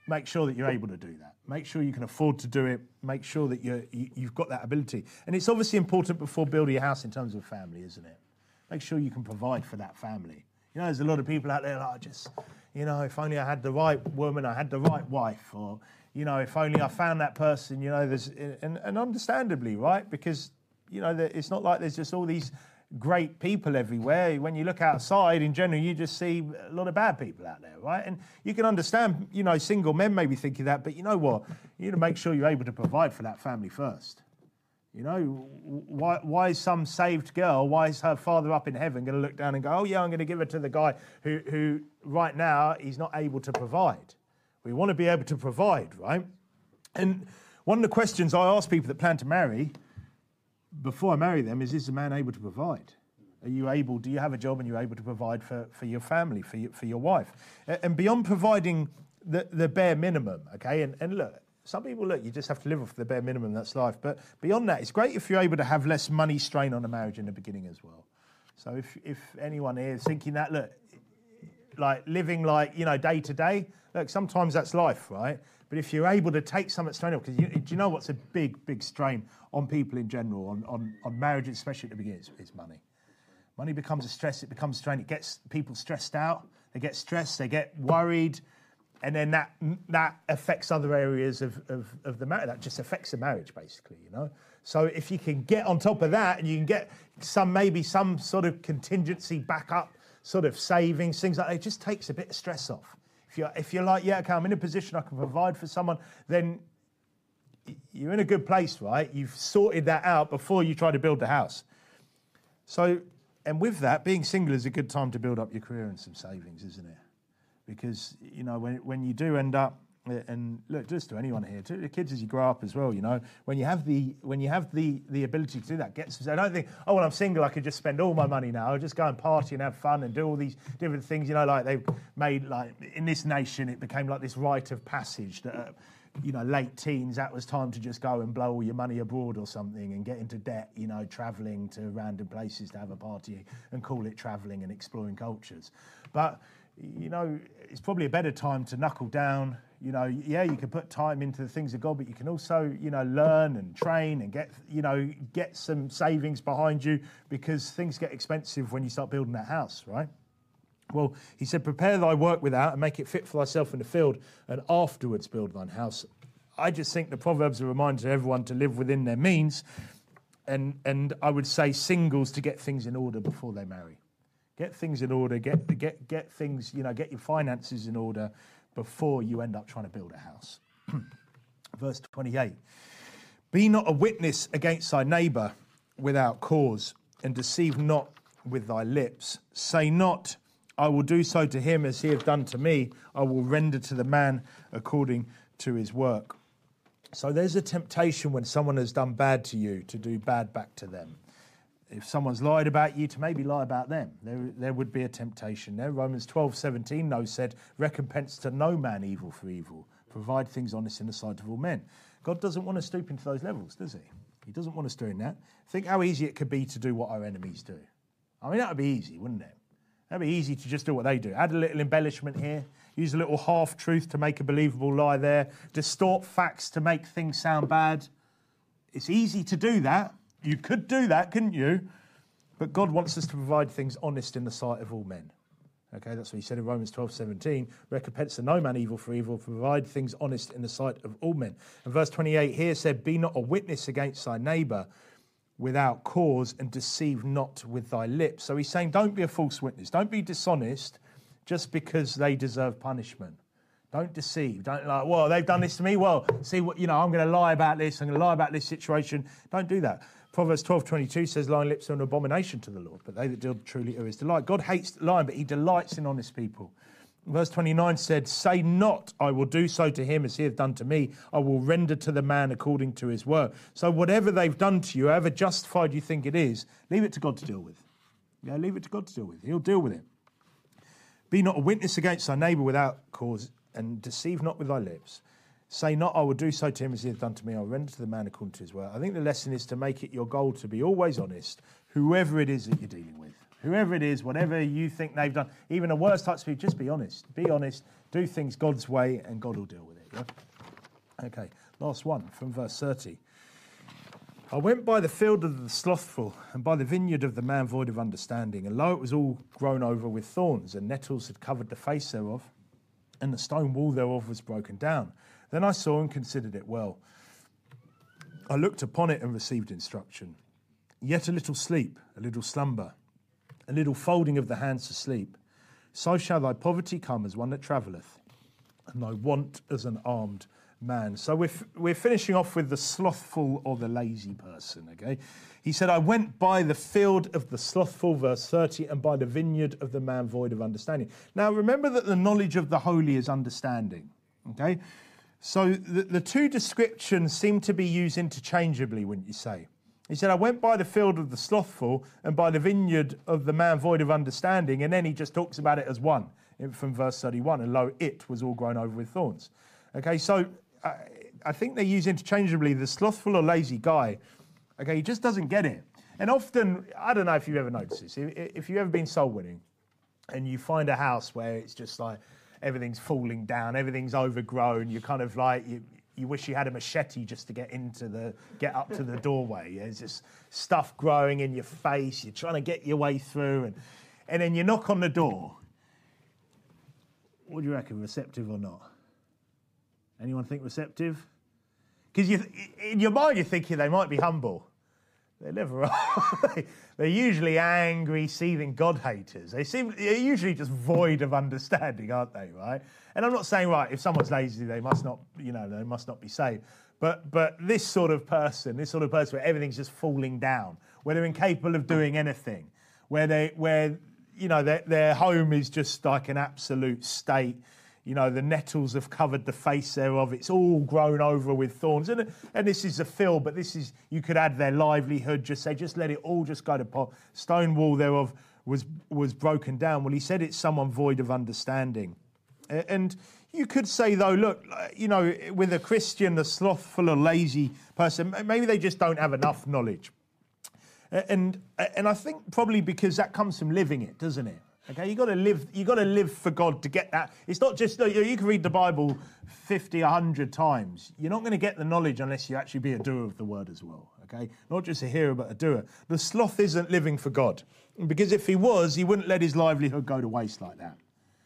A: make sure that you're able to do that. Make sure you can afford to do it. Make sure that you've got that ability. And it's obviously important before building a house in terms of family, isn't it? Make sure you can provide for that family. You know, there's a lot of people out there like, just, you know, if only I had the right woman, I had the right wife, or, you know, if only I found that person, you know, and understandably, right? Because, you know, it's not like there's just all these great people everywhere. When you look outside, in general, you just see a lot of bad people out there, right? And you can understand, you know, single men may be thinking that, but you know what? You need to make sure you're able to provide for that family first. You know, why is some saved girl, why is her father up in heaven going to look down and go, oh yeah, I'm going to give her to the guy who right now he's not able to provide? We want to be able to provide, right? And one of the questions I ask people that plan to marry before I marry them is the man able to provide? Are you able, do you have a job and you're able to provide for your family, for your wife? And beyond providing the bare minimum, okay, and look, some people, look, you just have to live off the bare minimum, that's life. But beyond that, it's great if you're able to have less money strain on a marriage in the beginning as well. So if anyone here is thinking that, look, like living like, you know, day to day, look, sometimes that's life, right? But if you're able to take some of that strain off, because do you know what's a big strain on people in general, on marriages, especially at the beginning, is money. Money becomes a stress, it becomes a strain, it gets people stressed out, they get stressed, they get worried, and then that affects other areas of the marriage. That just affects the marriage, basically, you know? So if you can get on top of that and you can get maybe some sort of contingency backup, sort of savings, things like that, it just takes a bit of stress off. If you're like, yeah, okay, I'm in a position I can provide for someone, then you're in a good place, right? You've sorted that out before you try to build the house. So, and with that, being single is a good time to build up your career and some savings, isn't it? Because, you know, when you do end up, and look, just to anyone here, to the kids as you grow up as well, you know, when you have the ability to do that, I don't think, oh, well, I'm single, I could just spend all my money now. I'll just go and party and have fun and do all these different things, you know, like they've made, like, in this nation, it became like this rite of passage that, you know, late teens, that was time to just go and blow all your money abroad or something and get into debt, you know, travelling to random places to have a party and call it travelling and exploring cultures. But, you know, it's probably a better time to knuckle down. You know, yeah, you can put time into the things of God, but you can also, you know, learn and train and get some savings behind you, because things get expensive when you start building that house, right? Well, he said, prepare thy work without and make it fit for thyself in the field, and afterwards build thine house. I just think the Proverbs are a reminder to everyone to live within their means, and I would say singles to get things in order before they marry. Get things in order, get things, you know, get your finances in order before you end up trying to build a house. Verse 28, be not a witness against thy neighbour without cause, and deceive not with thy lips. Say not, I will do so to him as he hath done to me. I will render to the man according to his work. So there's a temptation when someone has done bad to you to do bad back to them. If someone's lied about you, to maybe lie about them. There would be a temptation there. Romans 12:17, no, said, recompense to no man evil for evil. Provide things honest in the sight of all men. God doesn't want to stoop into those levels, does he? He doesn't want us doing that. Think how easy it could be to do what our enemies do. I mean, that would be easy, wouldn't it? That would be easy to just do what they do. Add a little embellishment here. Use a little half-truth to make a believable lie there. Distort facts to make things sound bad. It's easy to do that. You could do that, couldn't you? But God wants us to provide things honest in the sight of all men. Okay, that's what he said in Romans 12:17. Recompense to no man evil for evil, provide things honest in the sight of all men. And verse 28 here said, be not a witness against thy neighbour without cause, and deceive not with thy lips. So he's saying, don't be a false witness. Don't be dishonest just because they deserve punishment. Don't deceive. Don't like, well, they've done this to me. Well, see what, you know, I'm going to lie about this. I'm going to lie about this situation. Don't do that. Proverbs 12:22 says, lying lips are an abomination to the Lord, but they that deal truly are his delight. God hates lying, but he delights in honest people. Verse 29 said, say not, I will do so to him as he hath done to me. I will render to the man according to his work. So whatever they've done to you, however justified you think it is, leave it to God to deal with. Yeah, leave it to God to deal with. He'll deal with it. Be not a witness against thy neighbour without cause, and deceive not with thy lips. Say not, I will do so to him as he hath done to me. I will render to the man according to his work. I think the lesson is to make it your goal to be always honest, whoever it is that you're dealing with. Whoever it is, whatever you think they've done, even the worst types of people, just be honest. Be honest, do things God's way, and God will deal with it. Yeah? Okay, last one from verse 30. I went by the field of the slothful, and by the vineyard of the man void of understanding, and lo, it was all grown over with thorns, and nettles had covered the face thereof, and the stone wall thereof was broken down. Then I saw and considered it well. I looked upon it and received instruction. Yet a little sleep, a little slumber, a little folding of the hands to sleep. So shall thy poverty come as one that travelleth, and thy want as an armed man. So we're finishing off with the slothful or the lazy person, okay? He said, I went by the field of the slothful, verse 30, and by the vineyard of the man void of understanding. Now, remember that the knowledge of the holy is understanding, okay? So the two descriptions seem to be used interchangeably, wouldn't you say? He said, I went by the field of the slothful and by the vineyard of the man void of understanding. And then he just talks about it as one from verse 31. And lo, it was all grown over with thorns. Okay, so I think they use interchangeably the slothful or lazy guy. Okay, he just doesn't get it. And often, I don't know if you've ever noticed this, if you've ever been soul winning and you find a house where it's just like everything's falling down, everything's overgrown, you're kind of like... You wish you had a machete just to get up to the doorway. There's just stuff growing in your face. You're trying to get your way through, and then you knock on the door. What do you reckon, receptive or not? Anyone think receptive? Because in your mind you're thinking they might be humble. They never are. They're usually angry, seething God haters. They're usually just void of understanding, aren't they, right? And I'm not saying, right, if someone's lazy, they must not be saved. But this sort of person where everything's just falling down, where they're incapable of doing anything, where their home is just like an absolute state. You know, the nettles have covered the face thereof. It's all grown over with thorns. And this is a field, but this is, you could add their livelihood, just let it all just go to pot. Stone wall thereof was broken down. Well, he said it's someone void of understanding. And you could say, though, look, you know, with a Christian, the slothful or lazy person, maybe they just don't have enough knowledge. And I think probably because that comes from living it, doesn't it? Okay, you got to live for God to get that. It's not just, you can read the Bible 50, 100 times. You're not going to get the knowledge unless you actually be a doer of the word as well. Okay, not just a hearer, but a doer. The sloth isn't living for God, because if he was, he wouldn't let his livelihood go to waste like that.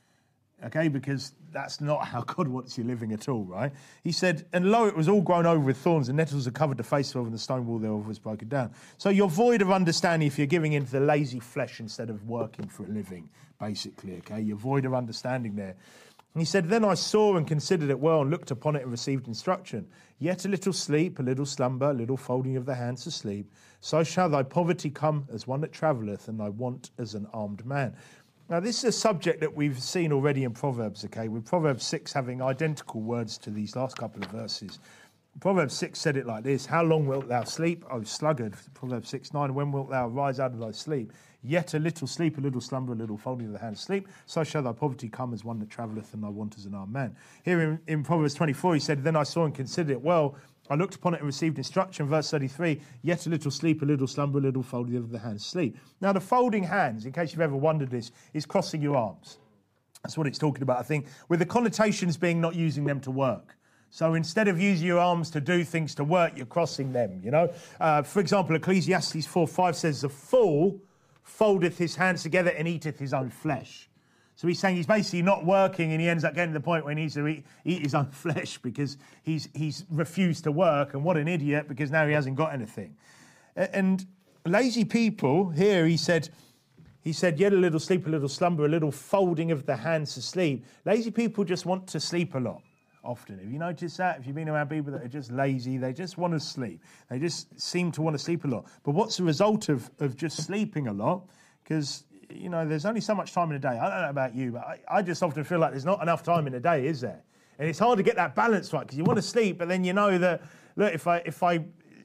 A: Okay, because that's not how God wants you living at all, right? He said, and lo, it was all grown over with thorns, and nettles had covered the face of, and the stone wall thereof was broken down. So you're void of understanding if you're giving into the lazy flesh instead of working for a living, basically, okay? You're void of understanding there. And he said, then I saw and considered it well, and looked upon it and received instruction. Yet a little sleep, a little slumber, a little folding of the hands to sleep. So shall thy poverty come as one that travelleth, and thy want as an armed man. Now, this is a subject that we've seen already in Proverbs, okay, with Proverbs 6 having identical words to these last couple of verses. Proverbs 6 said it like this: how long wilt thou sleep, O sluggard? Proverbs 6:9, when wilt thou rise out of thy sleep? Yet a little sleep, a little slumber, a little folding of the hands sleep. So shall thy poverty come as one that travelleth, and thy want as an armed man. Here in Proverbs 24, he said, then I saw and considered it well. I looked upon it and received instruction. Verse 33, yet a little sleep, a little slumber, a little folding of the hands sleep. Now, the folding hands, in case you've ever wondered this, is crossing your arms. That's what it's talking about, I think, with the connotations being not using them to work. So instead of using your arms to do things to work, you're crossing them, you know. For example, Ecclesiastes 4:5 says, the fool foldeth his hands together and eateth his own flesh. So he's saying he's basically not working, and he ends up getting to the point where he needs to eat his own flesh because he's refused to work. And what an idiot, because now he hasn't got anything. And lazy people, here he said, yet a little sleep, a little slumber, a little folding of the hands to sleep. Lazy people just want to sleep a lot, often. Have you noticed that? If you've been around people that are just lazy, they just want to sleep. They just seem to want to sleep a lot. But what's the result of just sleeping a lot? Because, you know, there's only so much time in a day. I don't know about you, but I just often feel like there's not enough time in a day, is there? And it's hard to get that balance right, because you want to sleep, but then you know that, look, if I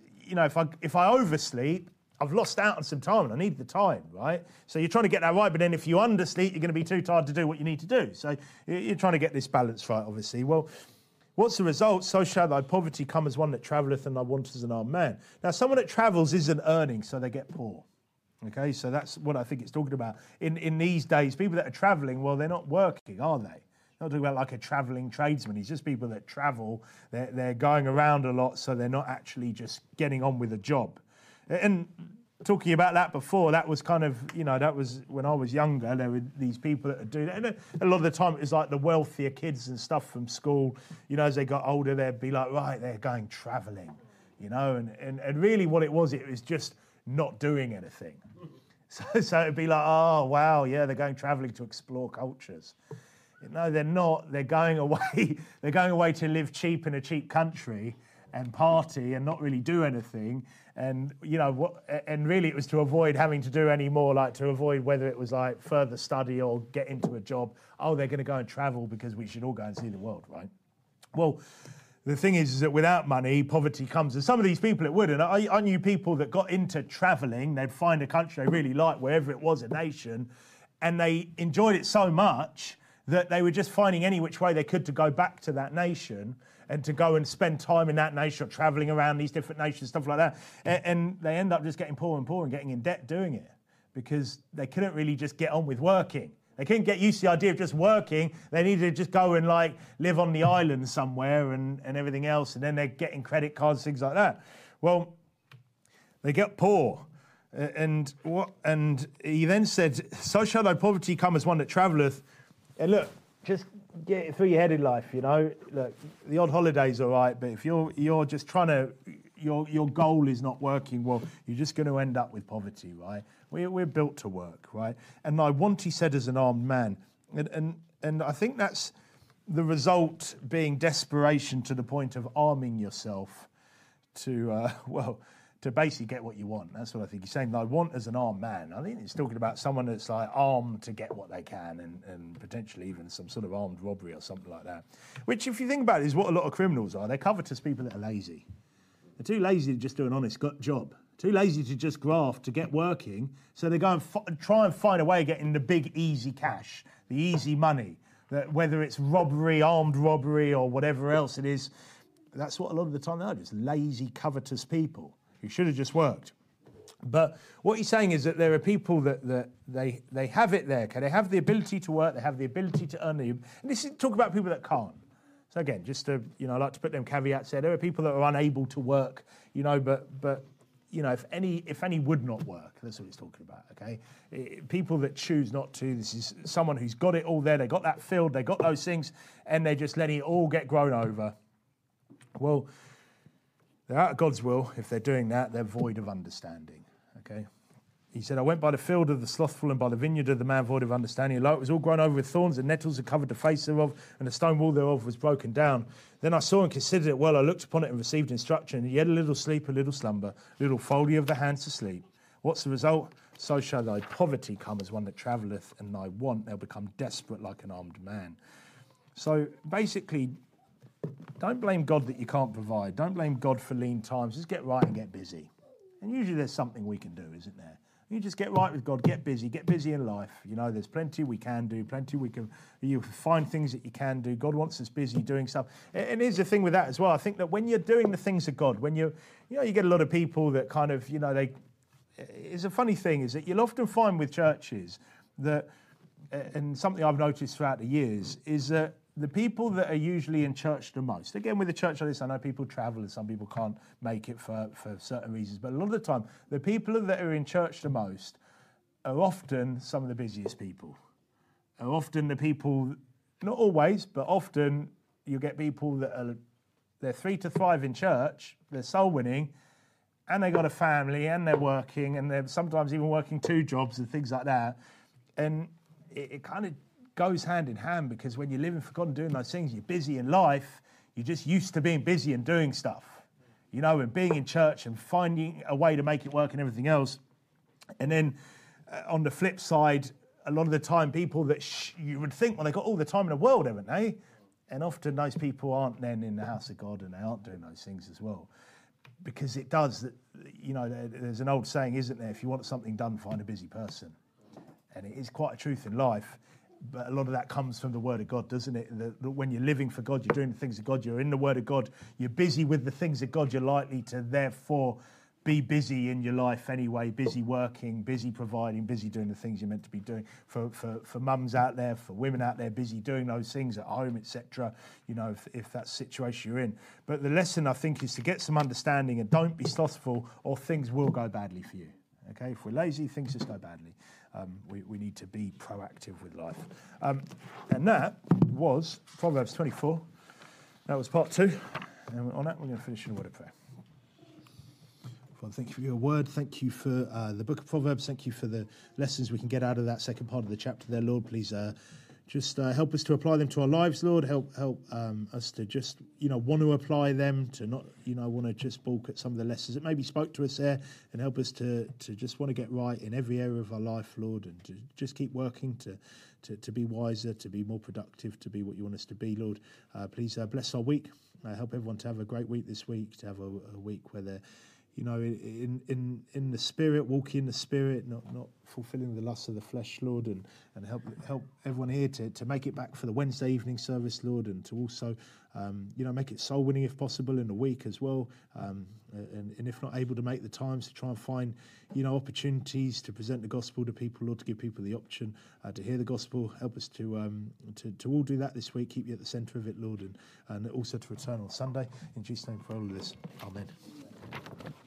A: oversleep, I've lost out on some time and I need the time, right? So you're trying to get that right, but then if you undersleep, you're going to be too tired to do what you need to do. So you're trying to get this balance right, obviously. Well, what's the result? So shall thy poverty come as one that travelleth, and thy want as an armed man. Now, someone that travels isn't earning, so they get poor. Okay, so that's what I think it's talking about. In these days, people that are travelling, well, they're not working, are they? Not talking about like a travelling tradesman. It's just people that travel. They're going around a lot, so they're not actually just getting on with a job. And talking about that before, that was kind of, that was when I was younger. There were these people that would do that. And a lot of the time, it was like the wealthier kids and stuff from school. As they got older, they'd be like, right, they're going travelling, And really what it was just not doing anything. So it'd be like, oh, wow, yeah, they're going travelling to explore cultures. No, they're not. They're going away. They're going away to live cheap in a cheap country and party and not really do anything. And, and really it was to avoid having to do any more, like to avoid whether it was like further study or get into a job. Oh, they're going to go and travel because we should all go and see the world, right? Well, the thing is that without money, poverty comes. And some of these people, it would. And I knew people that got into travelling. They'd find a country they really liked, wherever it was, a nation, and they enjoyed it so much that they were just finding any which way they could to go back to that nation and to go and spend time in that nation or travelling around these different nations, stuff like that. And they end up just getting poorer and poorer and getting in debt doing it because they couldn't really just get on with working. They couldn't get used to the idea of just working. They needed to just go and live on the island somewhere and everything else. And then they're getting credit cards, things like that. Well, they get poor. And he then said, so shall thy poverty come as one that travelleth. And look, just get it through your head in life, Look, the odd holiday's all right, but if you're just trying to, your goal is not working, well, you're just going to end up with poverty, right? We're built to work, right? And I want, he said, as an armed man. And I think that's the result being desperation to the point of arming yourself to, to basically get what you want. That's what I think he's saying. I want as an armed man. I think he's talking about someone that's like armed to get what they can and potentially even some sort of armed robbery or something like that. Which, if you think about it, is what a lot of criminals are. They're covetous people that are lazy. They're too lazy to just do an honest job. Too lazy to just graft, to get working. So they go and try and find a way of getting the big, easy cash, the easy money. That whether it's robbery, armed robbery, or whatever else it is, that's what a lot of the time they are, just lazy, covetous people who should have just worked. But what he's saying is that there are people that they have it there. Okay? They have the ability to work, they have the ability to earn. And this is talk about people that can't. So again, just to, I like to put them caveats there. There are people that are unable to work, but if any would not work, that's what he's talking about, okay? People that choose not to, this is someone who's got it all there, they got that field, they got those things, and they're just letting it all get grown over. Well, they're out of God's will. If they're doing that, they're void of understanding, okay? He said, I went by the field of the slothful and by the vineyard of the man void of understanding. Lo, it was all grown over with thorns, and nettles had covered the face thereof, and the stone wall thereof was broken down. Then I saw and considered it well. I looked upon it and received instruction. Yet a little sleep, a little slumber, a little folding of the hands to sleep. What's the result? So shall thy poverty come as one that travelleth, and thy want, they'll become desperate like an armed man. So basically, don't blame God that you can't provide. Don't blame God for lean times. Just get right and get busy. And usually there's something we can do, isn't there? You just get right with God, get busy in life. There's plenty we can do, you find things that you can do. God wants us busy doing stuff. And here's the thing with that as well. I think that when you're doing the things of God, when you get a lot of people that kind of, it's a funny thing is that you'll often find with churches that, and something I've noticed throughout the years, is that the people that are usually in church the most, again, with a church like this, I know people travel and some people can't make it for certain reasons, but a lot of the time, the people that are in church the most are often some of the busiest people. Are often the people, not always, but often you get people that they're 3 to 5 in church, they're soul winning, and they got a family, and they're working, and they're sometimes even working 2 jobs and things like that. And it kind of goes hand in hand, because when you're living for God and doing those things, you're busy in life, you're just used to being busy and doing stuff, and being in church and finding a way to make it work and everything else. And then on the flip side, a lot of the time people that you would think, well, they've got all the time in the world, haven't they? And often those people aren't then in the house of God, and they aren't doing those things as well. Because it does, there's an old saying, isn't there? If you want something done, find a busy person. And it is quite a truth in life. But a lot of that comes from the Word of God, doesn't it? That when you're living for God, you're doing the things of God, you're in the Word of God, you're busy with the things of God, you're likely to therefore be busy in your life anyway, busy working, busy providing, busy doing the things you're meant to be doing. For mums out there, for women out there, busy doing those things at home, etc. You know, if that's the situation you're in. But the lesson, I think, is to get some understanding and don't be slothful, or things will go badly for you. Okay, if we're lazy, things just go badly. We need to be proactive with life. And that was Proverbs 24. That was part 2. And on that, we're going to finish in a word of prayer. Father, thank you for your word. Thank you for the book of Proverbs. Thank you for the lessons we can get out of that second part of the chapter there, Lord. Please just help us to apply them to our lives, Lord. Help us to just, want to apply them, to not, want to just balk at some of the lessons that maybe spoke to us there, and help us to just want to get right in every area of our life, Lord, and to just keep working to be wiser, to be more productive, to be what you want us to be, Lord. Please bless our week. Help everyone to have a great week this week, to have a week where they're, in the Spirit, walking in the Spirit, not fulfilling the lusts of the flesh, Lord, and help everyone here to make it back for the Wednesday evening service, Lord, and to also, make it soul winning if possible in the week as well, and if not able to make the times, to try and find, opportunities to present the gospel to people, Lord, to give people the option to hear the gospel. Help us to all do that this week. Keep you at the centre of it, Lord, and also to return on Sunday. In Jesus' name, for all of this, amen.